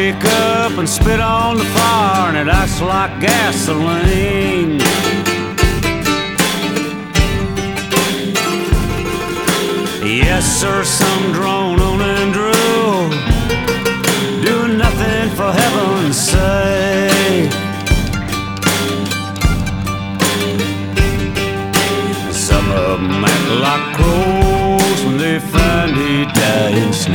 wake up and spit on the fire, and it acts like gasoline. Yes, sir, some drone on and drool, doing nothing for heaven's sake. Some of them act like crows when they find a dying snake.